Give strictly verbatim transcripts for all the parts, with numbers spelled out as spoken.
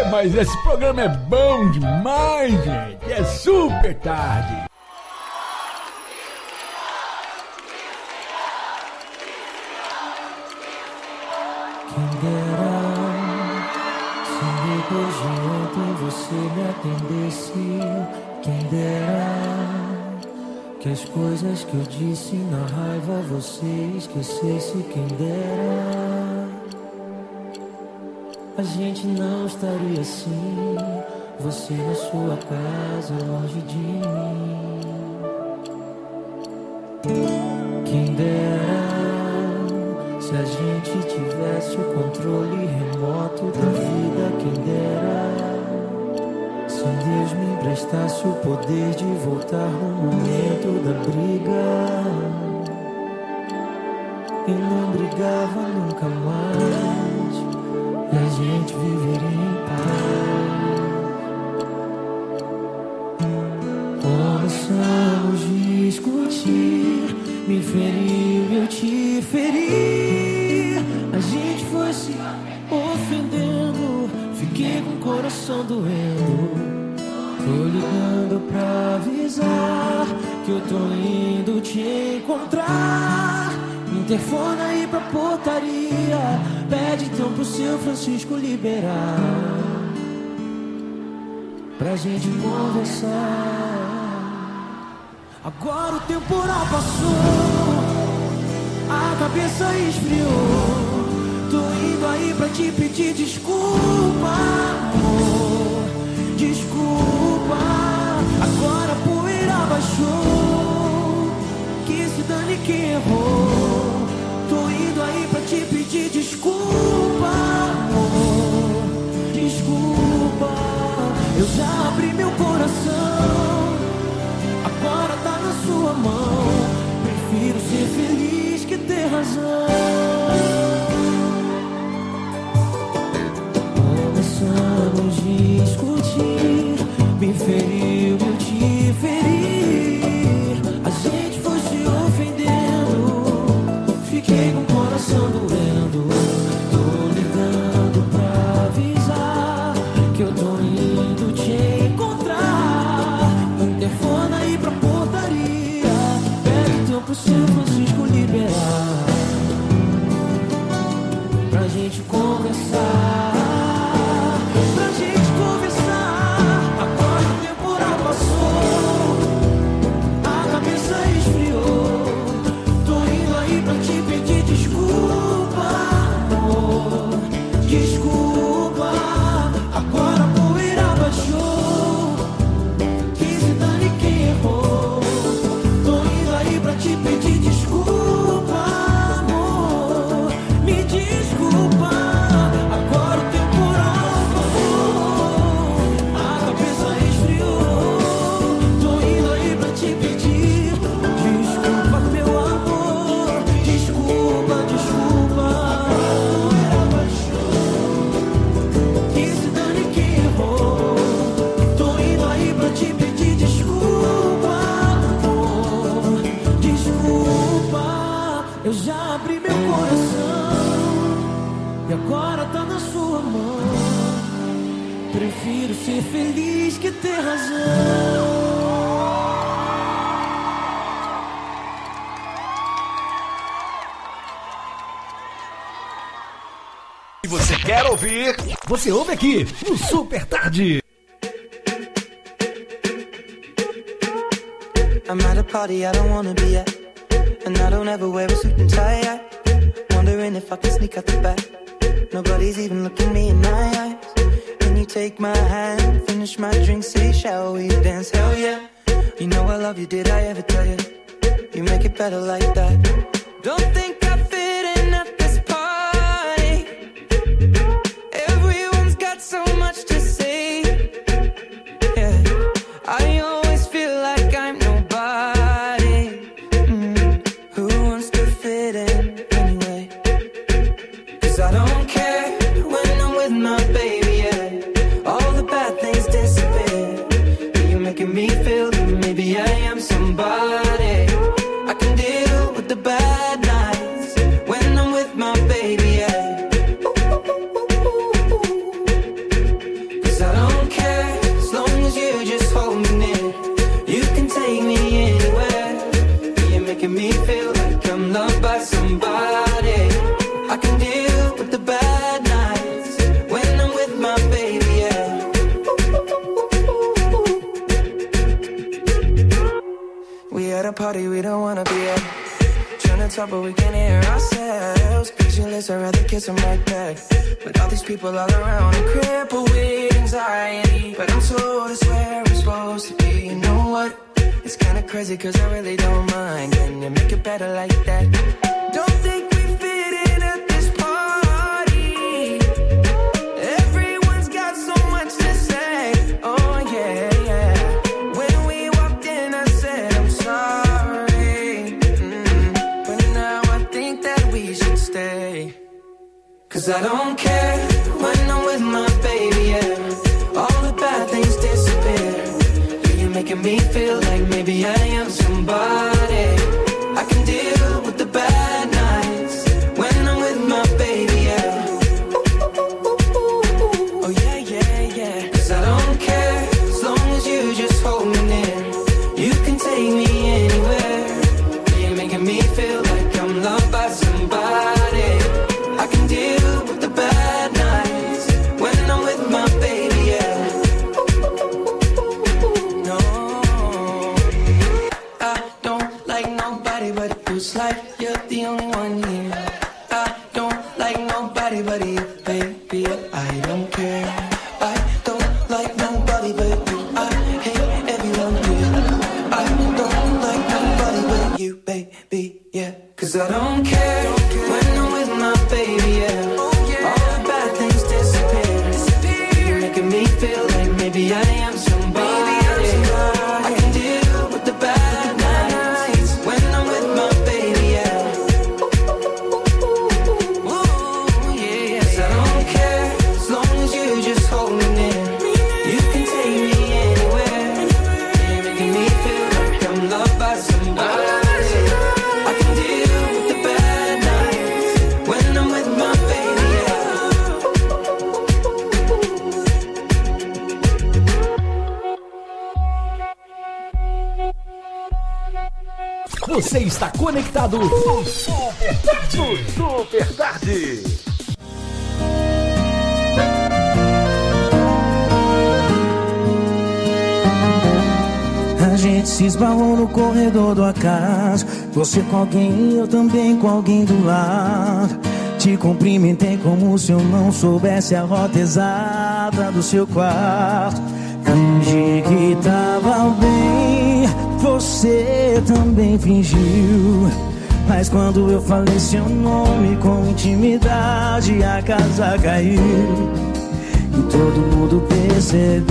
Mas esse programa é bom demais, gente. É super tarde. Quem dera se depois de ontem você me atendesse. Quem dera que as coisas que eu disse na raiva você esquecesse. Quem dera a gente não estaria assim, você na sua casa, longe de mim. Quem dera se a gente tivesse o controle remoto da vida. Quem dera se Deus me emprestasse o poder de voltar no momento da briga. E não brigava nunca mais, e a gente viveria em paz. Começamos a discutir, me feriu, eu te feri. A gente foi se ofendendo, fiquei com o coração doendo. Tô ligando pra avisar que eu tô indo te encontrar. Interfona aí pra portaria, pede então pro seu Francisco liberar, pra gente conversar. Agora o temporal passou, a cabeça esfriou. Tô indo aí pra te pedir desculpa, amor, desculpa. Agora a poeira baixou, que se dane quem errou. Tô indo aí pra te pedir desculpa, amor, desculpa. Eu já abri meu coração, agora tá na sua mão. Prefiro ser feliz que ter razão. Começamos a discutir, me feriu, eu te feri. A gente foi se ofendendo, fiquei com o coração doendo. Tô ligando pra avisar que eu tô indo te encontrar. Interfona aí pra portaria, pede então pro seu Francisco liberar, pra gente conversar. Eu já abri meu coração e agora tá na sua mão. Prefiro ser feliz que ter razão. E você quer ouvir? Você ouve aqui no Super Tarde. I'm at a party I don't wanna be at, and I don't ever wear a suit and tie. I wondering if I can sneak out the back. Nobody's even looking me in my eyes. Can you take my hand, finish my drink, say shall we dance? Hell yeah. You know I love you, did I ever tell you? You make it better like that. Don't think I fit in at this party. Everyone's got so much to say. Yeah, I always feel like I'm nobody. Mm. Who wants to fit in anyway? Cause I don't care when I'm with my baby, yeah. All the bad things disappear. You're making me feel that maybe I am somebody. I can deal with the bad nights. I'm loved by somebody. I can deal with the bad nights when I'm with my baby, yeah. We at a party we don't wanna be at. Trying to talk but we can't hear ourselves. Pictureless, I'd rather kiss them right back. But all these people all around, I'm crippled with anxiety. But I'm told it's where I'm supposed to be. You know what? It's kinda crazy cause I really don't mind. Can you make it better like that? Don't think we fit in at this party. Everyone's got so much to say. Oh yeah, yeah. When we walked in I said I'm sorry, mm. But now I think that we should stay. Cause I don't care when I'm with my baby, yeah. All the bad things disappear. Making me feel like maybe I am somebody. I can deal with the bad nights when I'm with my baby, yeah. Oh yeah, yeah, yeah. Cause I don't care as long as you just hold me near. You can take me anywhere. You're making me feel like I'm loved by somebody. I can deal with the bad nights when I'm with my baby, yeah. It's like you're the only one here. I don't like nobody but you, baby. I don't care. I don't like nobody but you. I hate everyone here. I don't like nobody but you, baby, yeah. Cause I don't care when I'm with my baby, yeah. All the bad things disappear. You're making me feel like maybe I am somebody. I can deal with the bad nights when I'm with my baby, yeah. Ooh, yeah. Cause I don't care as long as you just hold me near. You can take me anywhere. You're making me feel like I'm loved by somebody. I can deal with the bad nights when I'm with my baby, yeah. Você está conectado no Super Tarde. Super Tarde. A gente se esbarrou no corredor do acaso. Você com alguém, eu também com alguém do lado. Te cumprimentei como se eu não soubesse a rota exata do seu quarto. Fingi que tava bem, você também fingiu. Mas quando eu falei seu nome com intimidade, a casa caiu. E todo mundo percebeu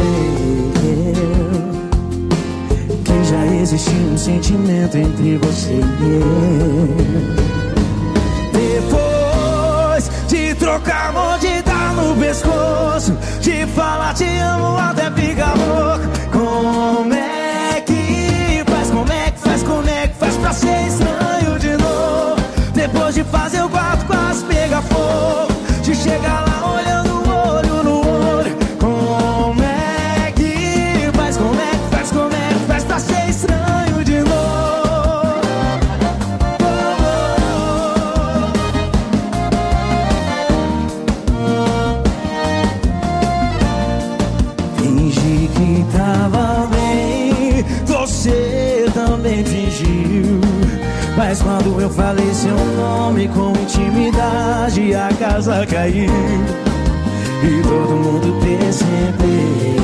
que já existia um sentimento entre você e eu. Depois de trocar mordida no pescoço, de falar te amo até ficar louco. Como é que faz, como é que faz, como é que faz pra ser estranho de novo? Depois de fazer o quarto quase pegar fogo, de chegar lá olhando olho no olho. Como é que faz, como é que faz, como é que faz pra ser estranho de novo? Fingi que tava bem, você também fingiu. Mas quando eu falei seu nome com intimidade, a casa caiu. E todo mundo percebeu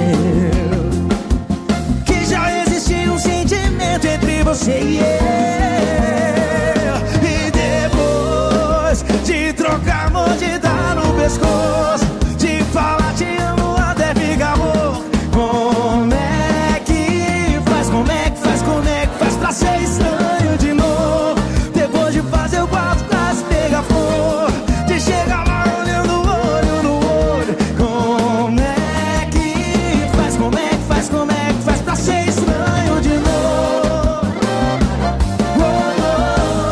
que já existia um sentimento entre você e eu. E depois de trocar mordida no pescoço, de falar te amo até ficar louco. Como é que faz, como é que faz, como é que faz pra ser estranho de novo? Depois de fazer o quarto quase pegar fogo, de chegar lá olhando olho no olho. Como é que faz, como é que faz, como é que faz pra ser estranho de novo? Oh, oh, oh.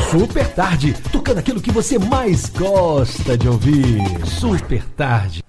Super Tarde, tocando aquilo que você mais gosta de ouvir. Super Tarde.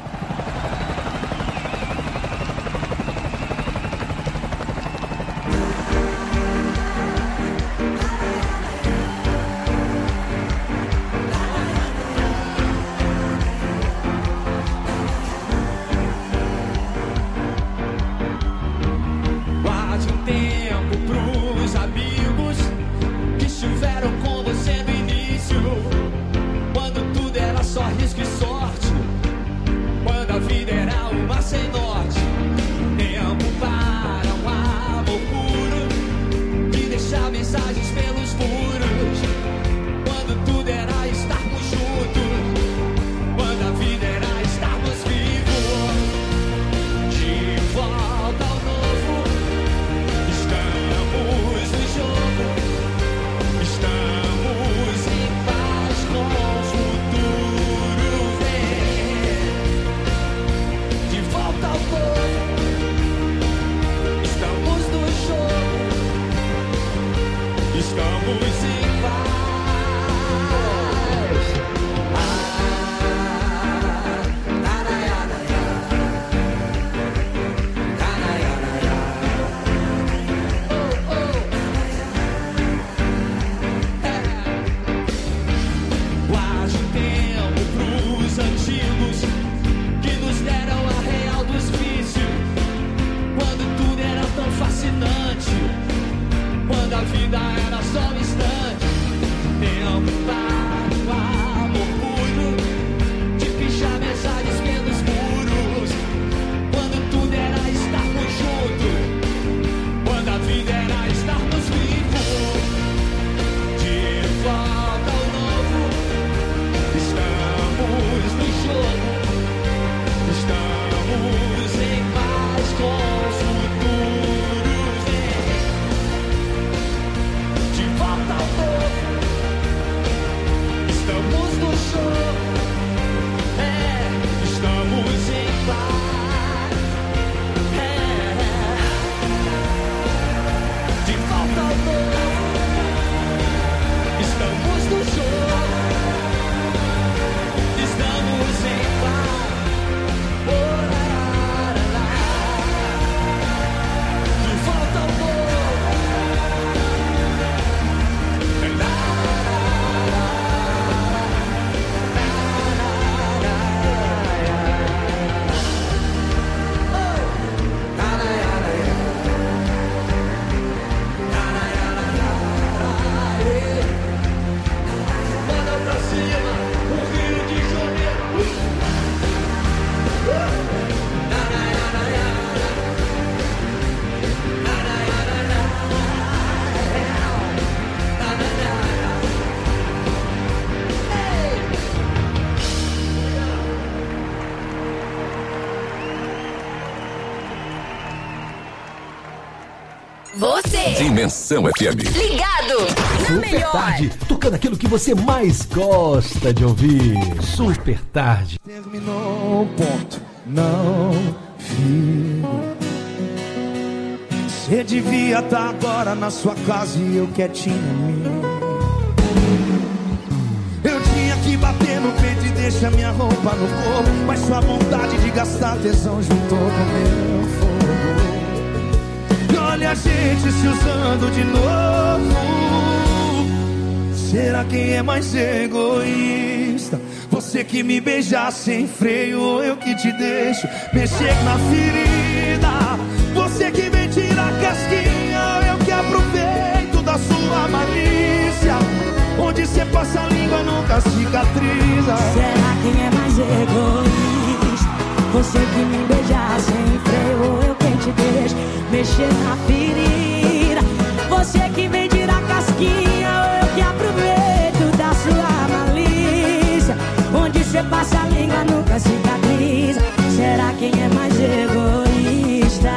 Você. Dimensão F M. Ligado. Na Super melhor. Tarde, tocando aquilo que você mais gosta de ouvir. Super Tarde. Terminou, ponto. Não, filho. Você devia estar agora na sua casa e eu quietinho em mim. Eu tinha que bater no peito e deixar minha roupa no corpo, mas sua vontade de gastar tesão juntou com meu fogo. E olha a gente se usando de novo. Será quem é mais egoísta? Você que me beijar sem freio, ou eu que te deixo mexer na ferida? Você que vem tirar a casquinha, ou eu que aproveito da sua malícia? Onde você passa a língua nunca cicatriza. Será quem é mais egoísta? Você que me beijar sem freio, ou eu quem te deixo mexer na ferida? Você que vem tirar a casquinha, ou eu que aproveito da sua malícia? Onde você passa a língua nunca cicatriza. Será quem é mais egoísta?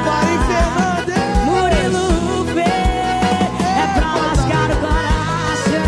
Murilo P, é pra lascar o coração.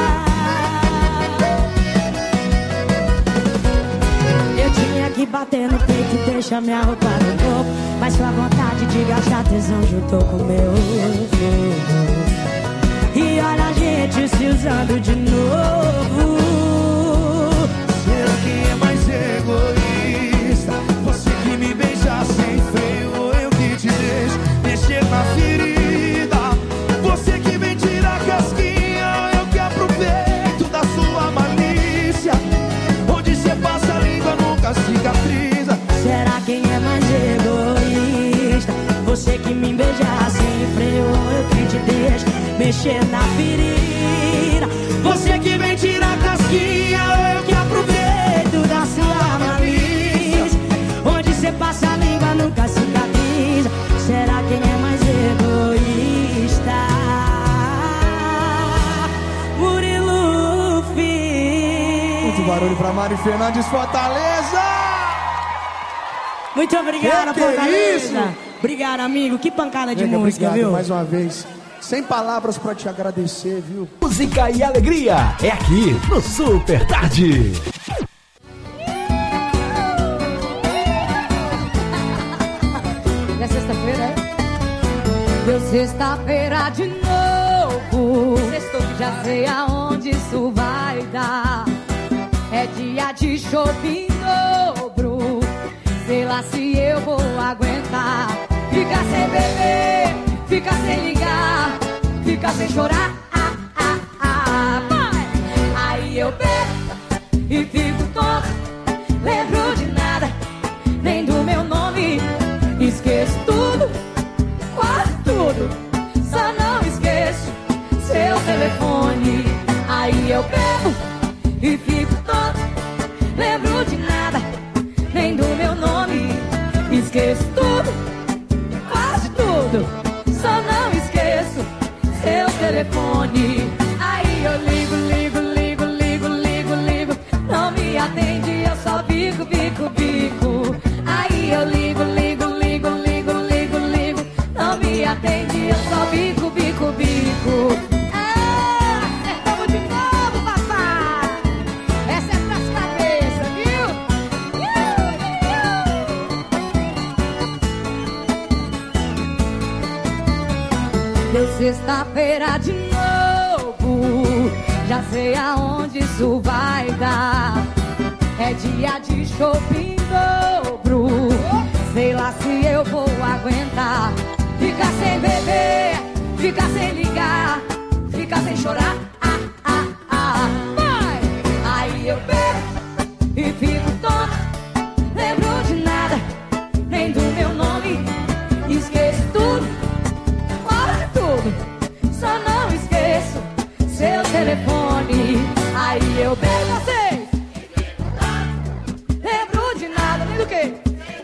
Eu tinha que bater no peito e deixar minha roupa no corpo, mas sua vontade de gastar tesão juntou com o meu fogo. E olha a gente se usando quero de novo. Será que é mais egoísta? Você que me beija sem freio, ou eu que te deixo mexer na ferida? Você que vem tirar a casquinha, eu que aproveito da sua malícia. Onde você passa a língua nunca cicatriza. Será quem é mais egoísta? Você que me beija sem freio, ou eu que te deixo mexer na ferida? Você que vem tirar a casquinha, eu que aproveito da sua malícia. Onde você passa a língua nunca cicatriza. Será quem é mais egoísta? Murilo Filho. Muito barulho pra Mari Fernandes, Fortaleza. Muito obrigada, que que Fortaleza. é isso? Obrigado, amigo. Que pancada de Nega, música, obrigado viu? mais uma vez. Sem palavras pra te agradecer, viu? Música e alegria é aqui no Super Tarde. É sexta-feira, é? Deu sexta-feira de novo. Sextou. Já sei aonde isso vai dar. É dia de shopping dobro. Sei lá se eu vou aguentar. Fica sem beber, fica sem ligar, fica sem chorar. Ah, ah, ah, vai. Aí eu bebo e fico tonto. Lembro de nada, nem do meu nome. Esqueço tudo, quase tudo. Só não esqueço seu telefone. Aí eu bebo e fico tonto. Lembro de nada, nem do meu nome. Esqueço tudo, quase tudo. Só não esqueço seu telefone. Aí eu ligo, ligo, ligo, ligo, ligo, ligo. Não me atende, eu só bico, bico, bico. Aí eu ligo, ligo, ligo, ligo, ligo, ligo. Não me atende, eu só bico, bico, bico. Ah, acertamos de novo, papai. Essa é pras cabeças, viu? Deu sexta-feira de novo. Já sei aonde isso vai dar. É dia de shopping dobro. Sei lá se eu vou aguentar. Fica sem beber, fica sem ligar, fica sem chorar. Ah, ah, ah, vai. Aí eu bebo e fico tonto. Lembro de nada, nem do meu nome. Esqueço tudo, quase tudo. Só não esqueço seu telefone. Aí eu bebo vocês. Lembro de nada, nem do que?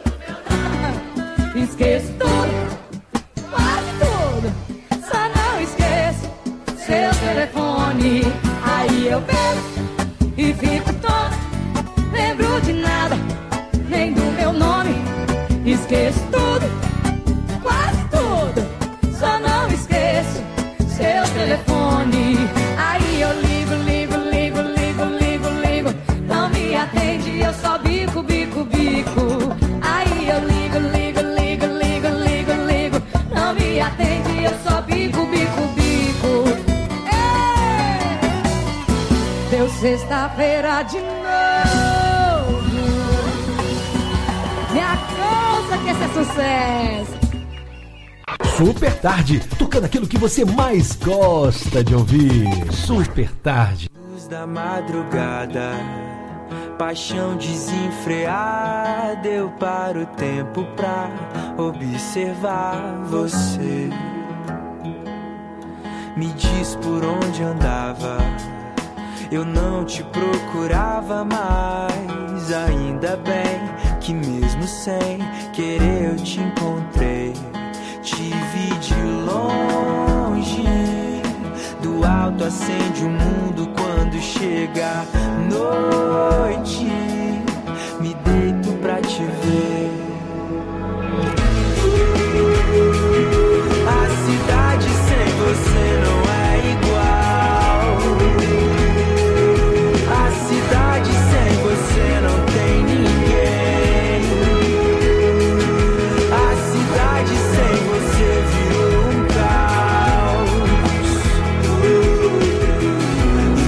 Esqueço tudo, quase tudo. Só não esqueço seu telefone. Aí eu bebo e fico tonto. Lembro de nada, nem do meu nome. Esqueço tudo, quase tudo. Só não esqueço seu telefone. Aí eu ligo, ligo, ligo, ligo, ligo, ligo. Não me atende, eu só bico, bico, bico. Aí eu ligo, ligo, ligo, ligo, ligo, ligo. Não me atende, eu só bico, bico, bico. Ei! Deu sexta-feira de novo. Me acusa que esse é sucesso. Super Tarde, tocando aquilo que você mais gosta de ouvir. Super Tarde. Luz da madrugada, paixão desenfreada. Eu paro o tempo pra observar você. Me diz por onde andava. Eu não te procurava mais. Ainda bem que mesmo sem querer eu te encontrei. Te vi de longe, do alto acende o mundo quando chega noite. Me deito pra te ver. A cidade sem você não é igual. A cidade sem você não tem ninguém. A cidade sem você virou um caos.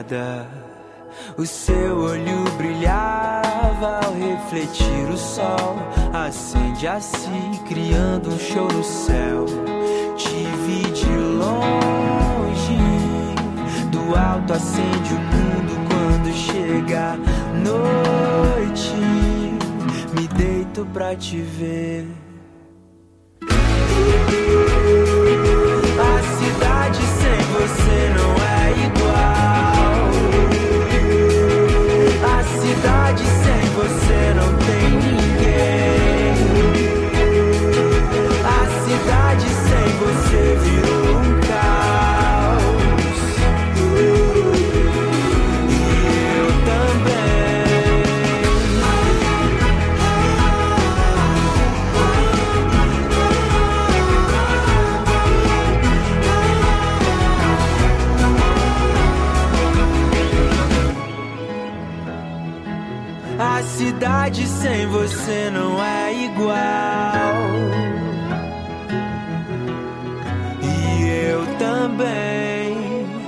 nada. O seu olho brilhava ao refletir o sol. Acende assim, criando um show no céu. Te vi de longe, do alto acende o mundo quando chega a noite. Me deito pra te ver. A cidade sem você não é igual. A cidade sem você não tem ninguém. A cidade sem você virou um caos. E eu também. A cidade sem você não é igual. E eu também.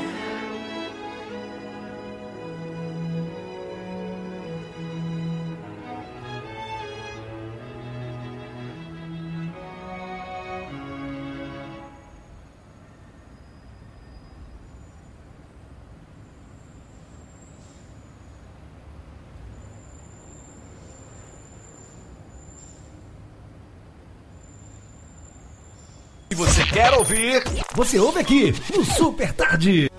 E você quer ouvir? Você ouve aqui no Super Tarde.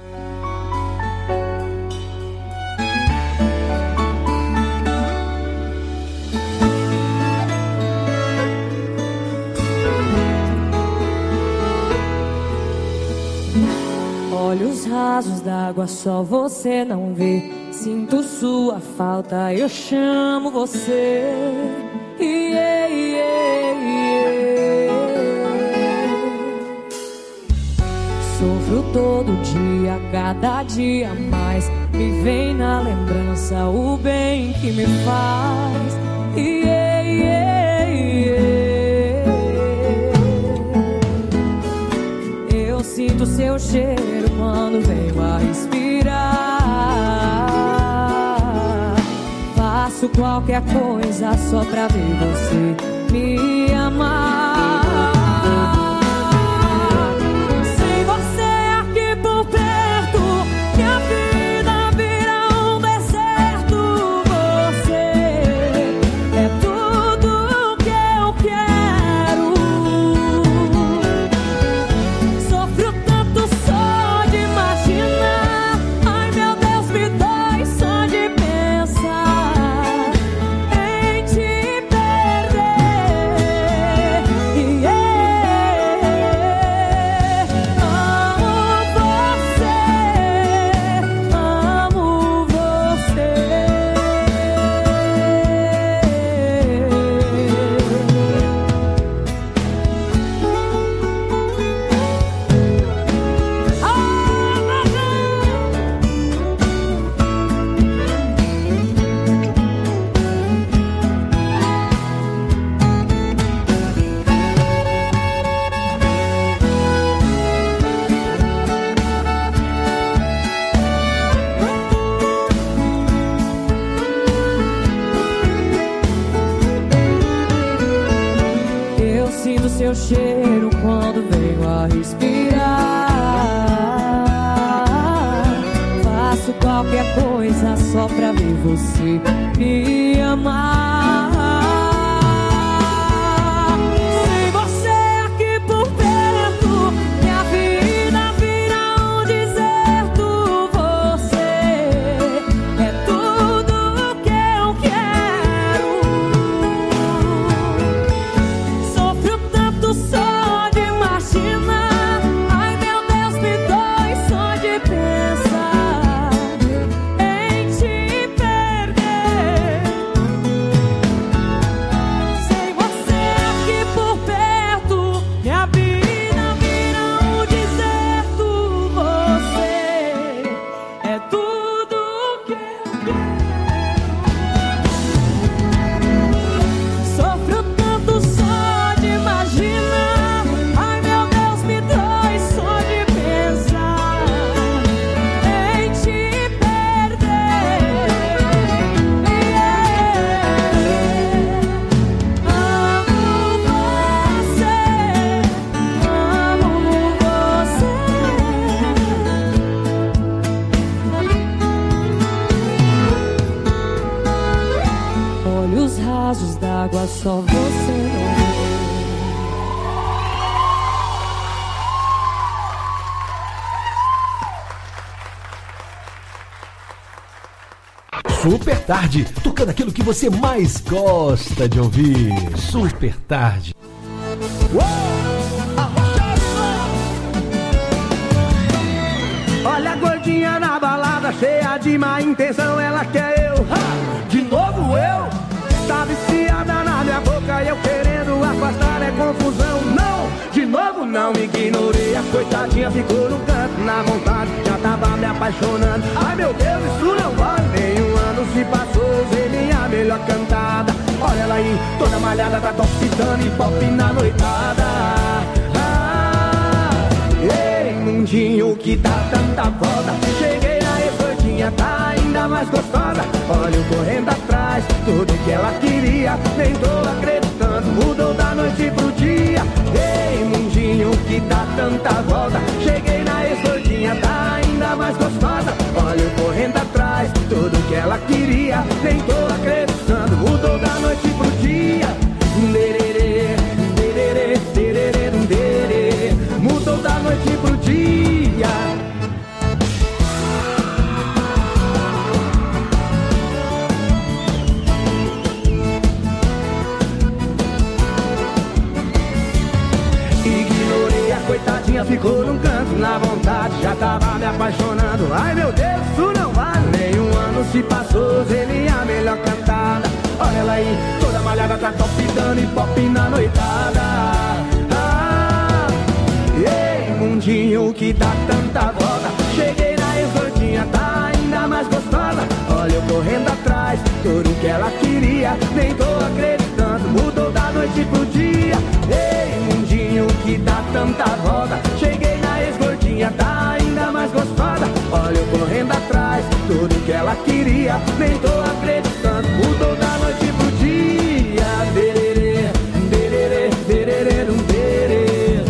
Olhos rasos d'água, só você não vê. Sinto sua falta, eu chamo você. Yeah, yeah, yeah. Sofro todo dia, cada dia mais. Me vem na lembrança o bem que me faz. Yeah, yeah, yeah. Eu sinto seu cheiro quando venho a respirar. Faço qualquer coisa só pra ver você me amar. Sem você aqui por perto, minha vida vira um deserto. Você é tudo que eu quero. Sofro tanto só de imaginar. Ai meu Deus, me dói só de pensar em te perder. Yeah. Amo você, eu sinto seu cheiro quando venho a respirar. Faço qualquer coisa só pra ver você me amar. Sem você aqui por perto, minha vida vira um deserto. Você é tudo que eu quero. Sofro tanto só de imaginar. Ai meu Deus, me dói só de pensar em te perder. Super Tarde, tocando aquilo que você mais gosta de ouvir. Super Tarde. Olha a gordinha na balada, cheia de má intenção, ela quer eu. De novo eu? Tá viciada na minha boca e eu querendo afastar, é confusão. Não, de novo não, ignorei. A coitadinha ficou no canto, na vontade, já tava me apaixonando. Ai meu Deus, isso não vale. Nenhum ano se passou, usei minha melhor cantada. Olha ela aí, toda malhada, tá topitando e pop na noitada. Ah, ei, mundinho que dá tanta volta. Cheguei na ex-gordinha, tá ainda mais gostosa. Olha eu correndo atrás, tudo que ela queria, nem tô acreditando, mudou da noite pro dia. Ei, mundinho que dá tanta volta. Cheguei na ex-gordinha, tá ainda mais gostosa. Olha eu correndo atrás, tudo que ela queria, nem tô acreditando, mudou da noite pro dia. Dererê, dererê, dererê, dererê, mudou da noite pro dia. Ignorei, a coitadinha ficou num canto, na vontade, já tava me apaixonando. Ai meu Deus, isso não vale. Nenhum ano se passou, usei minha melhor cantada. Olha ela aí, toda malhada, tá topitando e pop na noitada. Ah, ei, mundinho que dá tanta volta. Cheguei na ex-gordinha, tá ainda mais gostosa. Olha eu correndo atrás, tudo que ela queria, nem tô acreditando, mudou da noite pro dia. Ei, mundinho que dá tanta volta. Cheguei na ex-gordinha, tá ainda mais gostosa. Olha eu correndo atrás, tudo que ela queria, nem tô acreditando, mudou da noite pro dia. Dererê, dererê, dererê, dererê.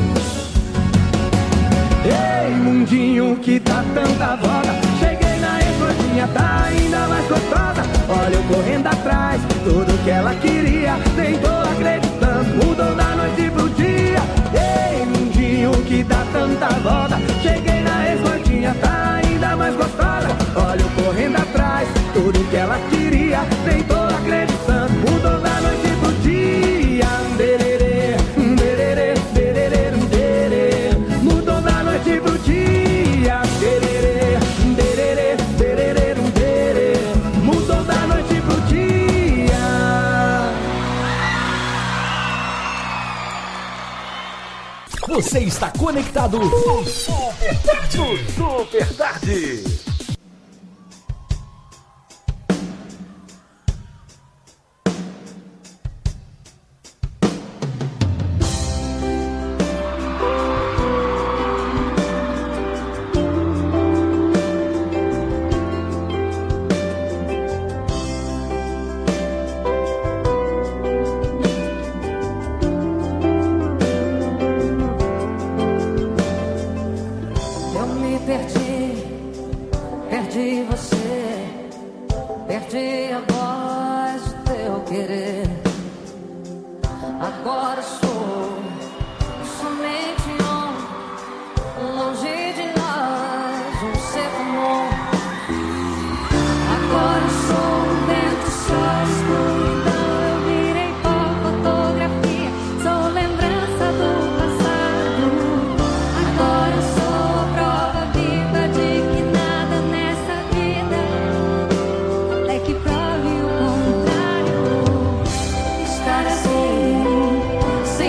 Ei, mundinho que dá tanta volta. Cheguei na ex-gordinha, tá ainda mais gostosa. Olha eu correndo atrás, tudo que ela queria, nem tô acreditando, mudou da noite pro dia. Ei, mundinho que dá tanta volta. Cheguei na ex-gordinha, tá ainda mais gostosa. Olha eu correndo atrás, tudo que ela queria, nem tô acreditando, mudou da noite pro dia. Dererê, dererê, dererê, dererê, mudou da noite pro dia. Dererê, dererê, dererê, dererê, mudou da noite pro dia. Você está conectado no Super Tarde. Super Tarde. Estar assim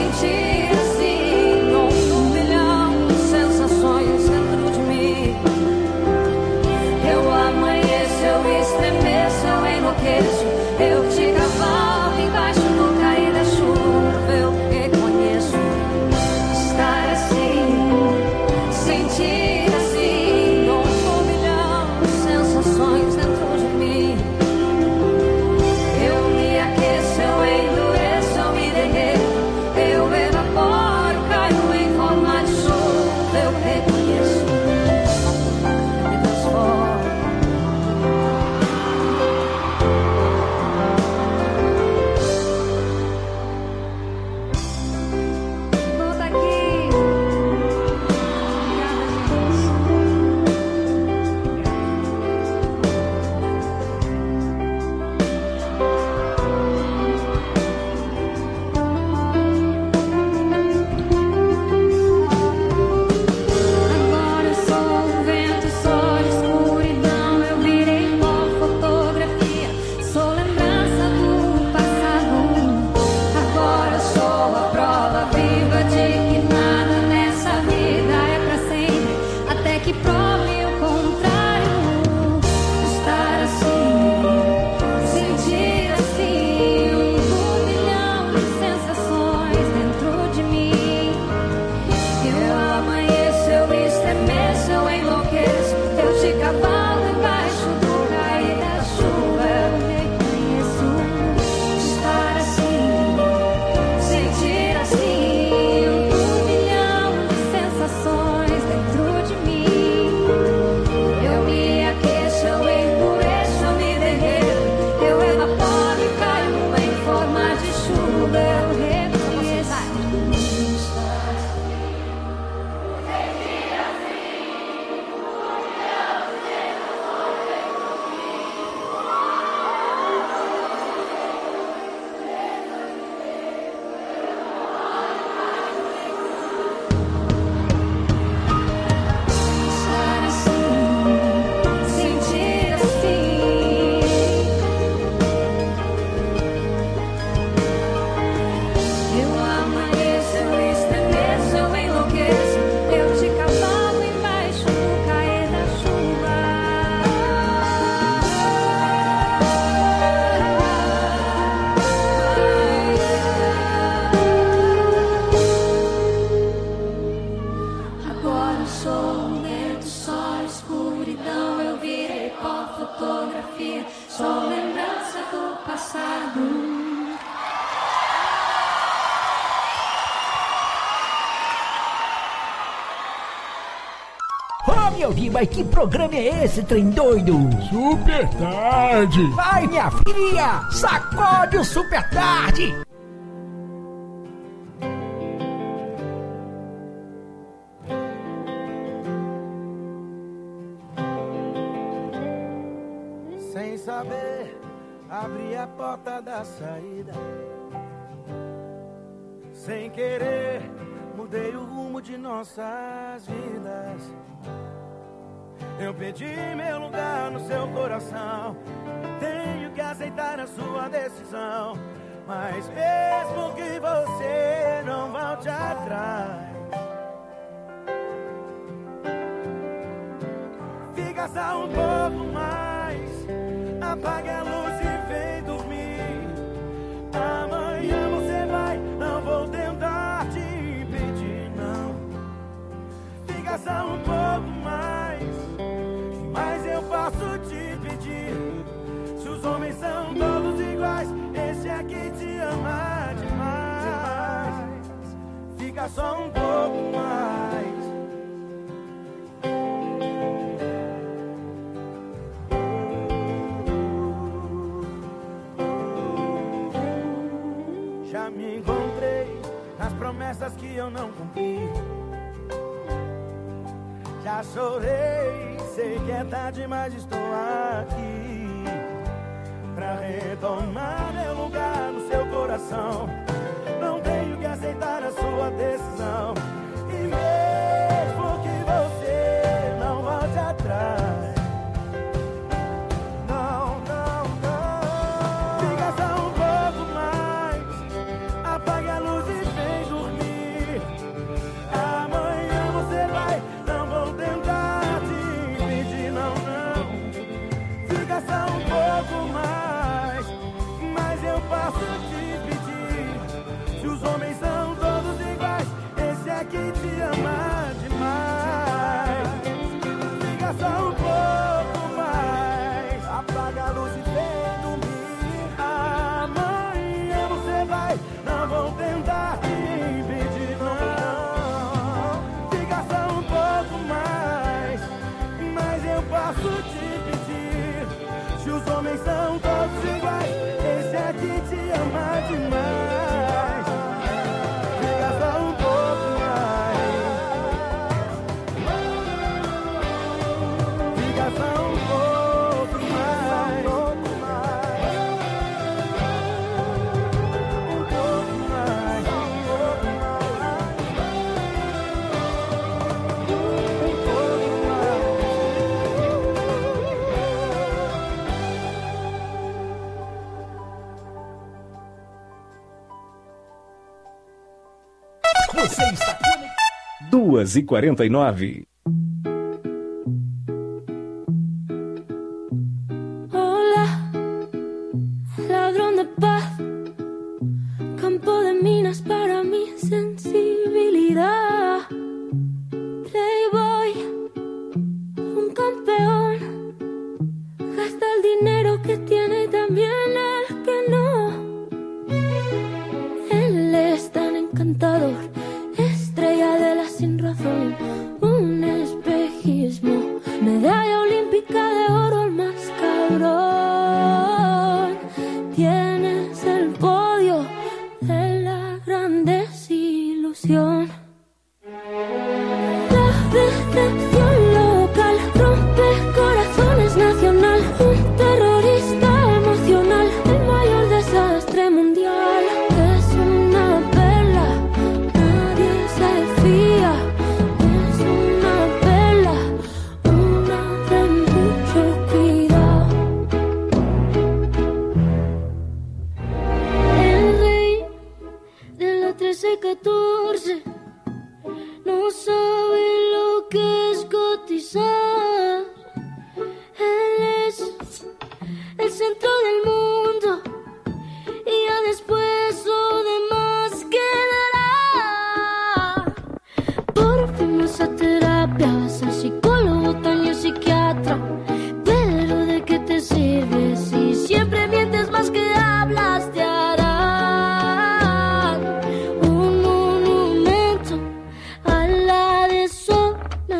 sou um vento, só escuridão. Eu virei pó, fotografia, sou lembrança do passado. Ô, meu Deus, mas que programa é esse, trem doido? Super Tarde. Vai, minha filha, sacode o Super Tarde. Sem saber, abri a porta da saída. Sem querer, mudei o rumo de nossas vidas. Eu pedi meu lugar no seu coração. Tenho que aceitar a sua decisão. Mas mesmo que você não volte atrás, fica só um pouco mais. Apague a luz e vem dormir. Amanhã você vai, não vou tentar te impedir, não. Fica só um pouco mais. Mas eu posso te pedir, se os homens são todos iguais, esse aqui te ama demais. Fica só um pouco mais. Já me encontrei nas promessas que eu não cumpri. Já chorei, sei que é tarde, mas estou aqui pra retomar meu lugar no seu coração. Não tenho que aceitar a sua decisão. E mesmo que você não volte atrás, não, não, não, fica só um pouco mais. Apague a luz e vem dormir. Amanhã você vai, não vou tentar te impedir, não, não. Fica só um pouco mais. Mas eu posso te pedir, se os homens são todos iguais, esse aqui te ama demais. Fica só um pouco mais. Apaga a luz e vem dormir. Amanhã você vai, não vou tentar te impedir, não. Fica só um pouco mais. Mas eu posso te pedir, se os homens são todos iguais, esse aqui te ama demais. Fica só um pouco mais. Fica só um pouco mais. Um pouco mais. Um pouco mais. Um pouco Você está duas e quarenta e nove. Hola, ladrón de paz, campo de minas para mi sensibilidad. Playboy, un campeón, gasta el dinero que tiene y también el que no. Él es tan encantador, estrella de la sin razón, un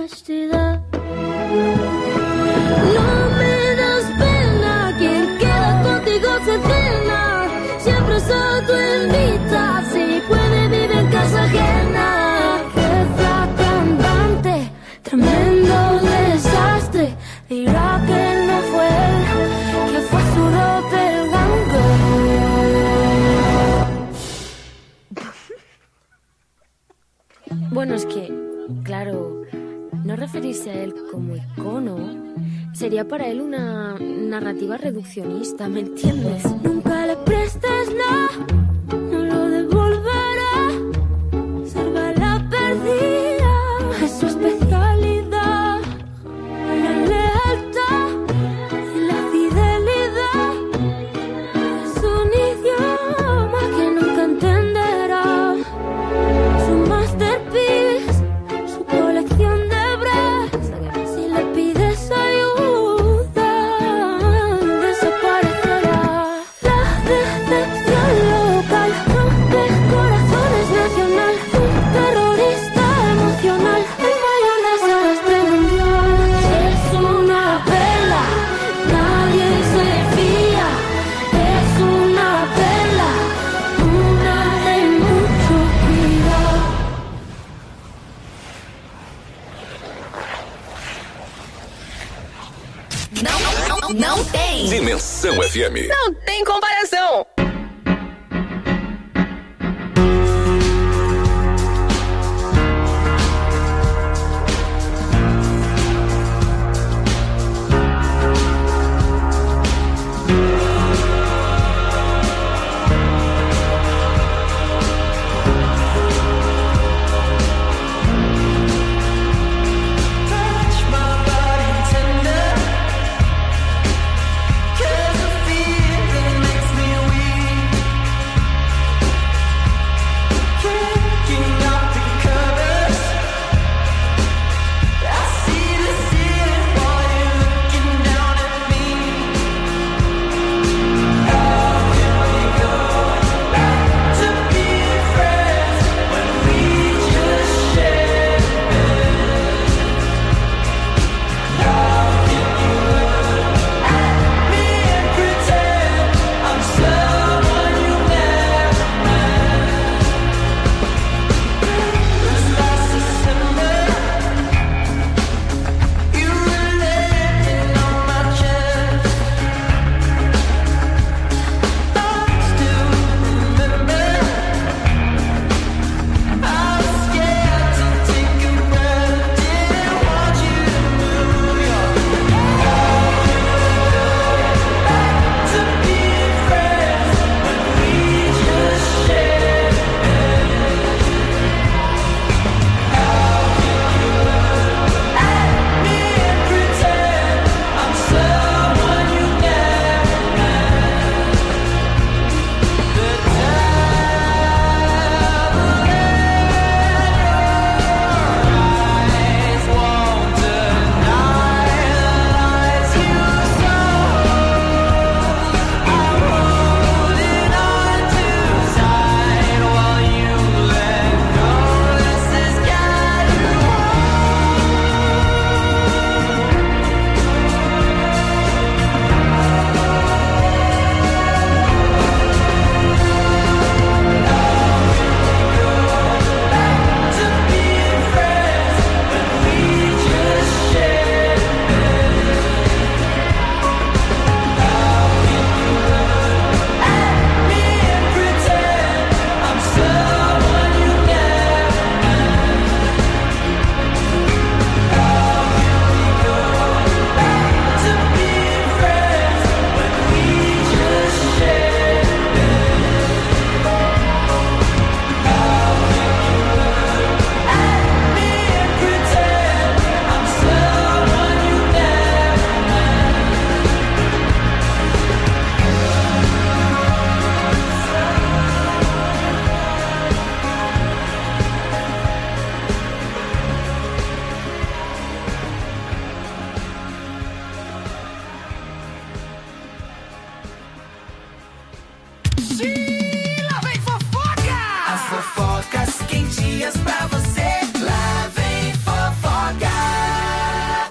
honestidad. No me das pena, quien queda contigo se cena. Siempre es autoinvita, si puede vive en casa ajena. Jefa cantante, tremendo desastre. Dirá que no fue él, que fue su doppelganger. Bueno, es que, claro, no referirse a él como icono sería para él una narrativa reduccionista, ¿me entiendes? Nunca le prestes nada, no lo devolverá. Salva la perdida, es su especialidad. La lealtad y la fidelidad es un idioma que nunca entenderá. Su masterpiece, su colección de bras. Si le pides ayuda, desaparecerá. La decepción local rompe corazones nacional. Un terrorista emocional, el mayor desastre mundial. Es una perla, nadie se fía. Es una perla, una de mucho cuidado. Não, não, não tem. Dimensão F M. Não tem comparação. Touch my body tender, 'cause the feeling makes me weak.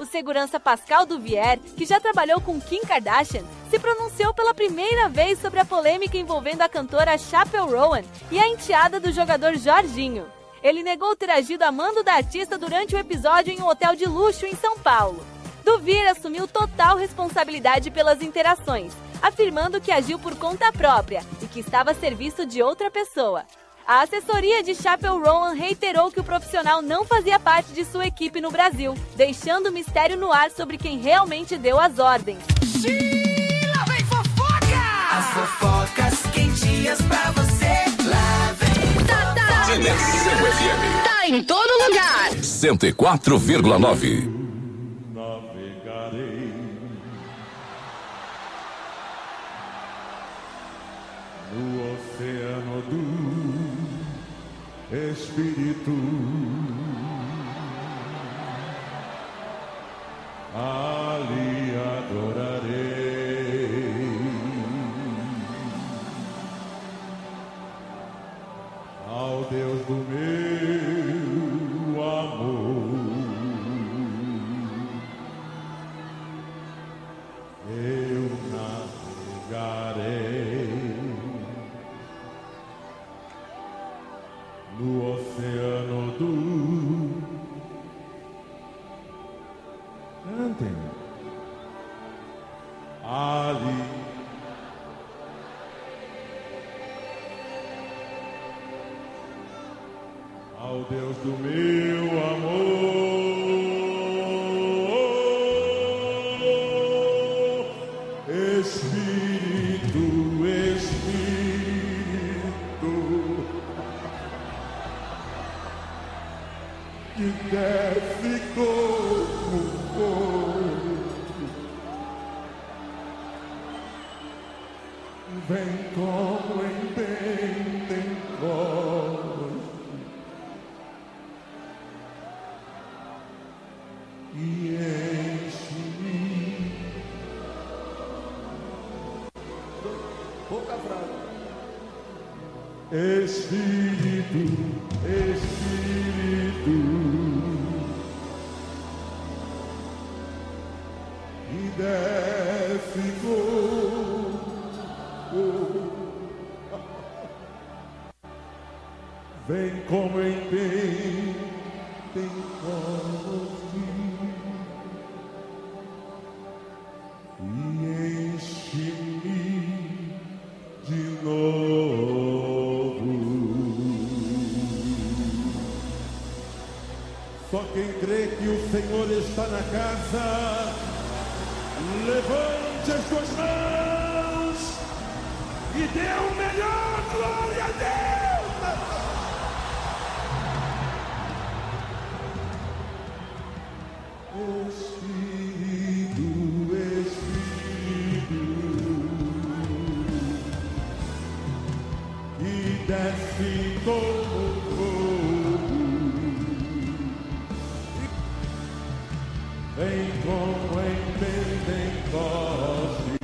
segurança Pascal Duvier, que já trabalhou com Kim Kardashian, se pronunciou pela primeira vez sobre a polêmica envolvendo a cantora Chappell Rowan e a enteada do jogador Jorginho. Ele negou ter agido a mando da artista durante o episódio em um hotel de luxo em São Paulo. Duvier assumiu total responsabilidade pelas interações, afirmando que agiu por conta própria e que estava a serviço de outra pessoa. A assessoria de Chappell Rowan reiterou que o profissional não fazia parte de sua equipe no Brasil, deixando o mistério no ar sobre quem realmente deu as ordens. Lá vem fofoca! As fofocas quentinhas pra você. Lá vem. Tá, tá. Conexão F M. Tá em todo lugar. cento e quatro vírgula nove. Navegarei no oceano do Espírito, ali adorarei ao Deus do meu amor. Eu navegarei no oceano do... Cantem. Ali. Ao Deus do meu amor. Espírito, Espírito, que desce como fogo, vem como em Pentecostes e enche-me. Pouca frase. Espírito, Espírito, e desce como, vem como em Pentecostes e enche-me de novo. Só quem crê que o Senhor está na casa, levante as suas mãos e dê o melhor glória a Deus. Espírito, Espírito, e desce como fogo, vem como em Pentecostes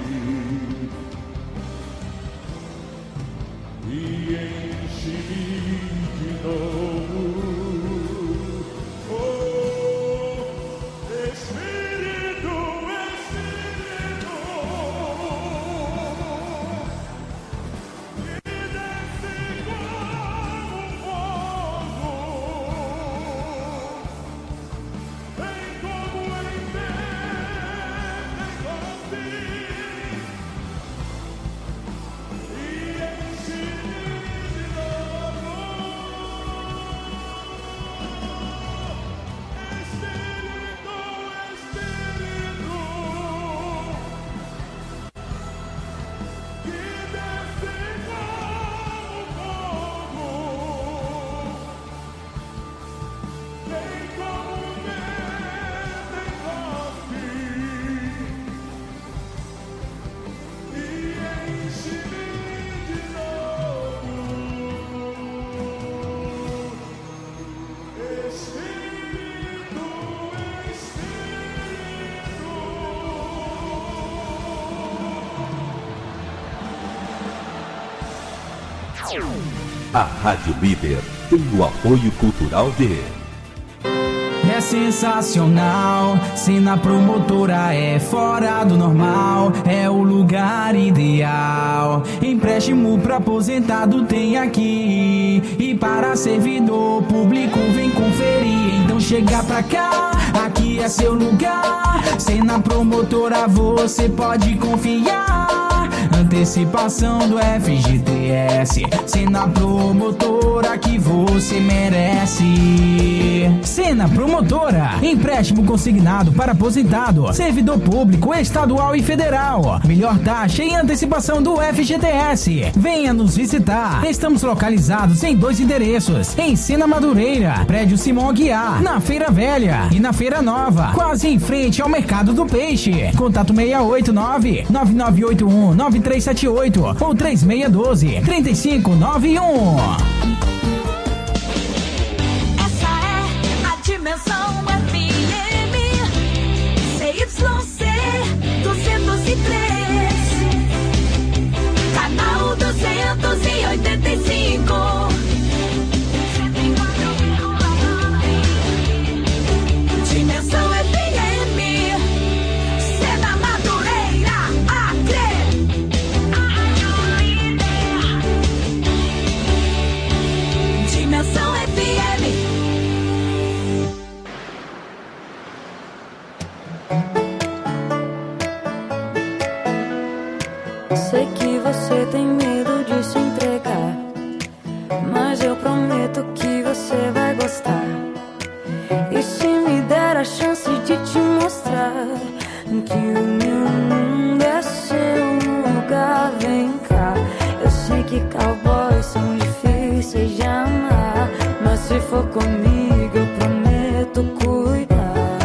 e enche-me de novo. A Rádio Líder tem o apoio cultural de é sensacional. Cena Promotora é fora do normal, é o lugar ideal. Empréstimo pra aposentado tem aqui, e para servidor público vem conferir. Então chega pra cá, aqui é seu lugar. Cena Promotora você pode confiar. Antecipação do F G T S, Cena Promotora que você merece. Cena Promotora, empréstimo consignado para aposentado, servidor público estadual e federal. Melhor taxa e antecipação do F G T S. Venha nos visitar. Estamos localizados em dois endereços: em Sena Madureira, prédio Simão Aguiar, na Feira Velha, e na Feira Nova, quase em frente ao Mercado do Peixe. Contato seis oito nove, nove nove oito um, nove três sete oito ou três seis um dois, três cinco nove um. Essa é a Dimensão F M, C Y C duzentos e três, canal duzentos e oitenta e cinco. Dimensão F M, Sena Madureira, Acre. Dimensão F M. Sei que você tem medo de se entregar, mas eu prometo que você vai gostar. E se me der a chance de te mostrar que o meu mundo é seu lugar, vem cá. Eu sei que cowboys são difíceis de amar, mas se for comigo eu prometo cuidar.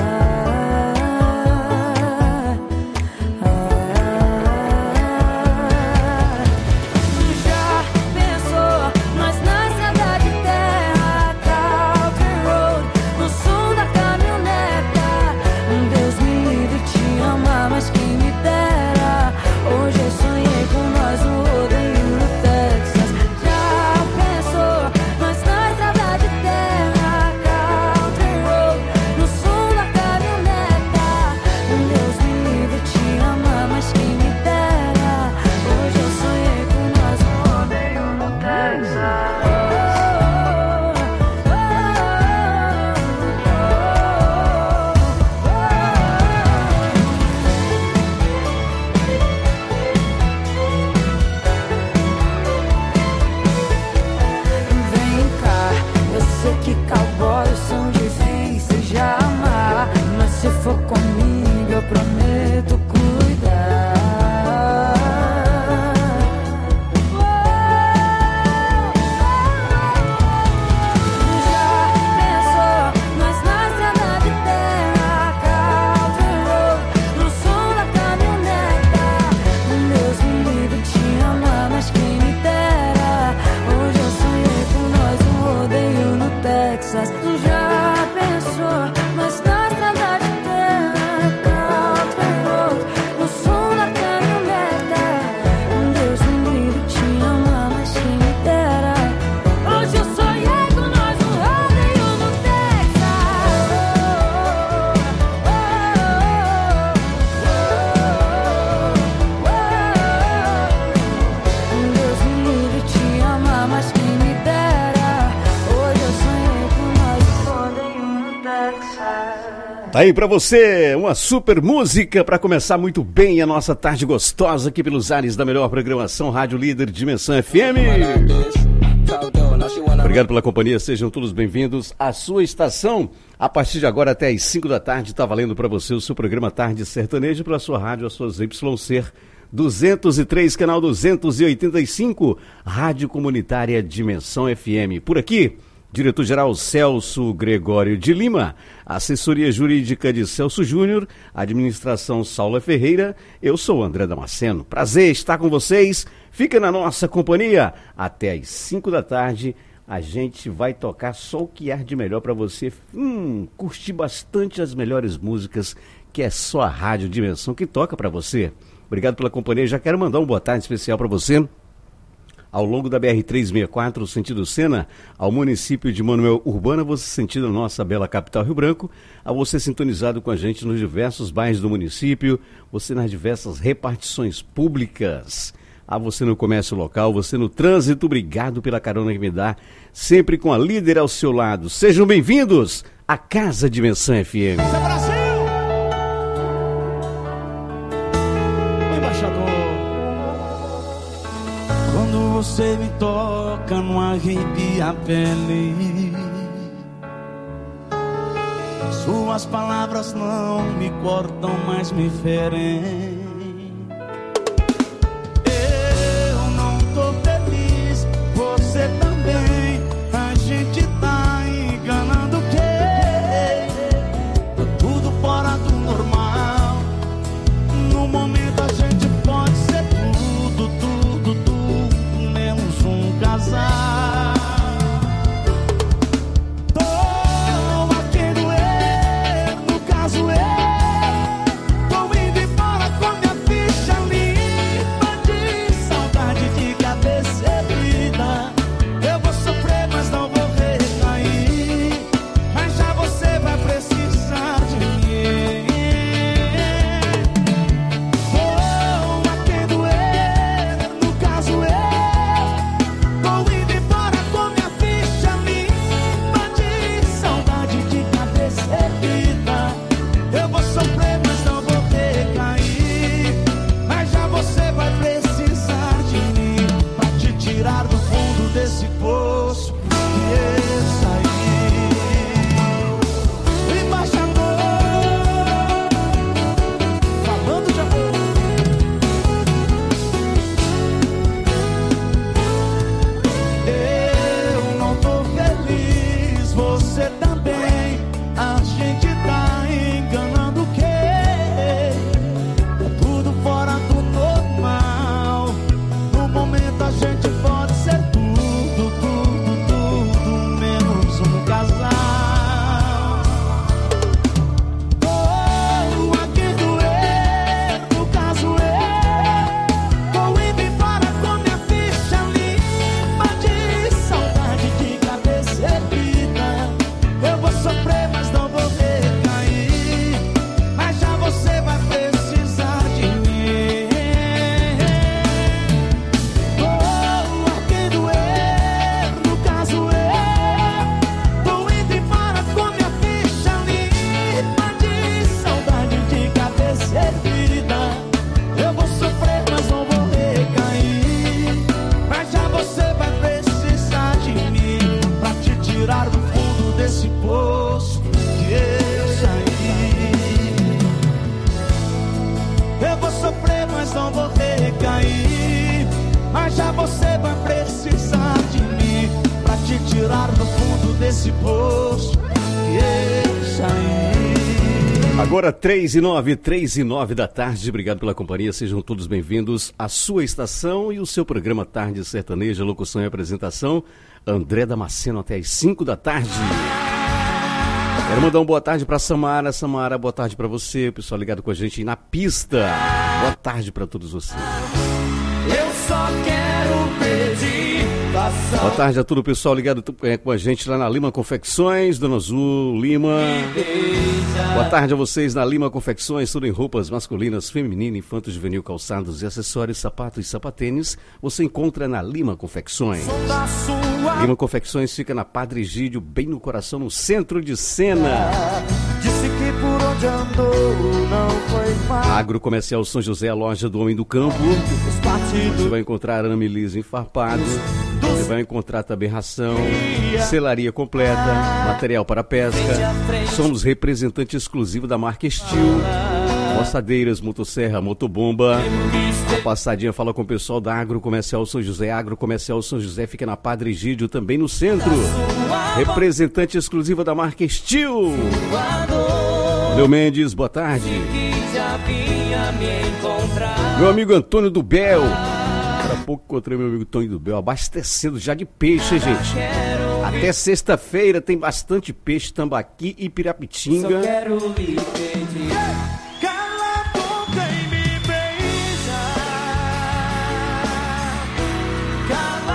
Já pensou nós na estrada de terra, Country Road, no som da caminhoneta? Deus me livre te amar, mas quem me dera. Hoje eu sonhei com nós no rodeio no Texas. Já pensou nós na estrada de terra, Country Road, no som da caminhoneta? Deus me livre te amar, mas quem me dera. Hoje eu sonhei com nós no rodeio no Texas. Vem cá, eu sei que cowboys são difíceis de amar, mas se for comigo eu prometo cuidar. Já pensou nós na estrada de terra, Country Road, no som da caminhoneta? Deus me livre te amar, mas quem me dera. Hoje eu sonhei com nós no rodeio no Texas. Já pensou nós na estrada de terra, Country Road, no som da caminhoneta? Deus me livre te amar, mas quem me dera. Hoje eu sonhei com nós no rodeio no Texas. Deus me livre te amar, mas quem me dera. Hoje eu sonhei com nós no rodeio no Texas. Tá aí pra você, uma super música pra começar muito bem a nossa tarde gostosa aqui pelos ares da melhor programação, Rádio Líder Dimensão F M. Obrigado pela companhia, sejam todos bem-vindos à sua estação. A partir de agora até às cinco da tarde tá valendo pra você o seu programa Tarde Sertanejo pela sua rádio, a suas Y C duzentos e três, canal duzentos e oitenta e cinco, Rádio Comunitária Dimensão F M. Por aqui, diretor-geral Celso Gregório de Lima, assessoria jurídica de Celso Júnior, administração Saula Ferreira, eu sou André Damasceno. Prazer estar com vocês, fica na nossa companhia até às cinco da tarde. A gente vai tocar só o que há de melhor para você hum, curtir bastante as melhores músicas, que é só a Rádio Dimensão que toca para você. Obrigado pela companhia, já quero mandar um boa tarde especial para você ao longo da B R trezentos e sessenta e quatro, sentido Sena, ao município de Manoel Urbana, você sentindo a nossa bela capital Rio Branco, a você sintonizado com a gente nos diversos bairros do município, você nas diversas repartições públicas, a você no comércio local, você no trânsito, obrigado pela carona que me dá, sempre com a líder ao seu lado. Sejam bem-vindos à Casa Dimensão F M. Seu Brasil! O embaixador. Quando você me toca, não arrepia a pele. Suas palavras não me cortam, mas me ferem. Eu não tô feliz, você também. A gente tá enganando quem? Tudo fora do normal. No momento a gente pode ser tudo, tudo, tudo, menos um casal. Tô a quem doer, no caso eu tô indo embora com minha ficha limpa de saudade de cabeça erguida. Eu vou sofrer, mas não vou recair, mas já você vai precisar de mim. Tô a quem doer, no caso eu tô indo embora com minha ficha limpa de saudade de cabeça erguida. Eu vou sofrer, mas não vou recair, mas já você vai precisar de mim pra te tirar do fundo desse poço que eu saí. Embaixador, falando de amor. Eu não tô feliz, você também. A gente tá enganando quem? É tudo fora do normal. No momento a gente pode ser tudo, tudo, tudo, menos um casal. Oh, a quem doer, no caso eu tô indo embora com minha ficha limpa de saudade de cabeça erguida. Eu vou sofrer, mas não vou recair, mas já você vai precisar de mim. Oh, a quem doer, no caso eu tô indo embora com minha ficha limpa de saudade de cabeça erguida. Eu vou sofrer, mas não vou recair, mas já você vai precisar de mim pra te tirar do fundo desse poço que eu saí. Eu vou sofrer, mas não vou recair, mas já você vai precisar de mim pra te tirar do fundo desse poço que eu saí. Agora três e nove, três e nove da tarde, obrigado pela companhia, sejam todos bem-vindos à sua estação e o seu programa Tarde Sertaneja, locução e apresentação, André Damasceno até às cinco da tarde. Quero mandar uma boa tarde para Samara, Samara, boa tarde para você, o pessoal ligado com a gente na pista, boa tarde para todos vocês. Eu só quero pedir, faça Boa tarde a todo o pessoal ligado é, com a gente lá na Lima Confecções, Dona Azul, Lima. Boa tarde a vocês na Lima Confecções, tudo em roupas masculinas, feminina, infanto, juvenil, calçados e acessórios, sapatos e sapatênis. Você encontra na Lima Confecções. Lima Confecções fica na Padre Egídio, bem no coração, no centro de Sena. Disse que por onde andou não foi mal. Agrocomercial São José, a loja do Homem do Campo. Você vai encontrar arame liso enfarpado. Você vai encontrar também ração, selaria completa, material para pesca. Somos representante exclusivo da marca Steel. Moçadeiras, motosserra, motobomba. A passadinha fala com o pessoal da Agrocomercial São José. Agrocomercial São José fica na Padre Egídio, também no centro. Representante exclusiva da marca Steel. Leo Mendes, boa tarde. Meu amigo Antônio do Bel. Há pouco encontrei meu amigo Tony do Bel abastecendo já de peixe, hein, gente? Até sexta-feira tem bastante peixe, tambaqui e pirapitinga. Só quero lhe pedir. Cala a boca e me beija. Cala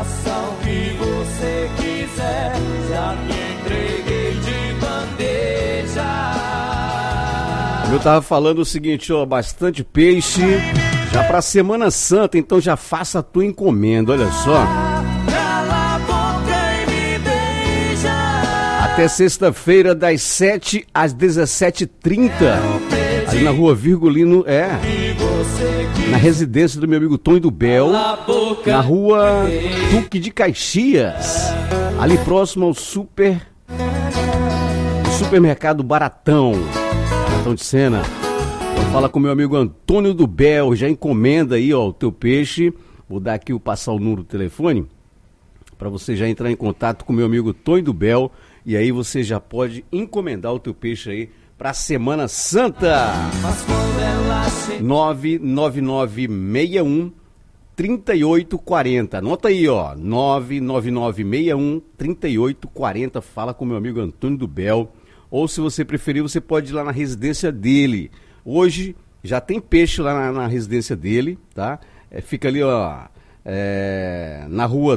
faça o que você quiser, já me entreguei de bandeja. Eu tava falando o seguinte, ó, bastante peixe, já pra Semana Santa, então já faça a tua encomenda, olha só. Cala a boca e me beija. Até sexta-feira, das sete às dezessete e trinta, ali na rua Virgulino, é, na residência do meu amigo Tonho do Bel, na rua Duque de Caxias, ali próximo ao super, supermercado Baratão, Baratão de Sena. Então fala com meu amigo Antônio do Bel, já encomenda aí, ó, o teu peixe. Vou dar aqui, o passar o número do telefone, para você já entrar em contato com meu amigo Tonho do Bel, e aí você já pode encomendar o teu peixe aí para Semana Santa. nove nove nove seis um, três oito quatro zero. Anota aí, ó, nove nove nove seis um, três oito quatro zero. Fala com meu amigo Antônio do Bel. Ou se você preferir, você pode ir lá na residência dele. Hoje já tem peixe lá na, na residência dele, tá? É, fica ali, ó, é, na rua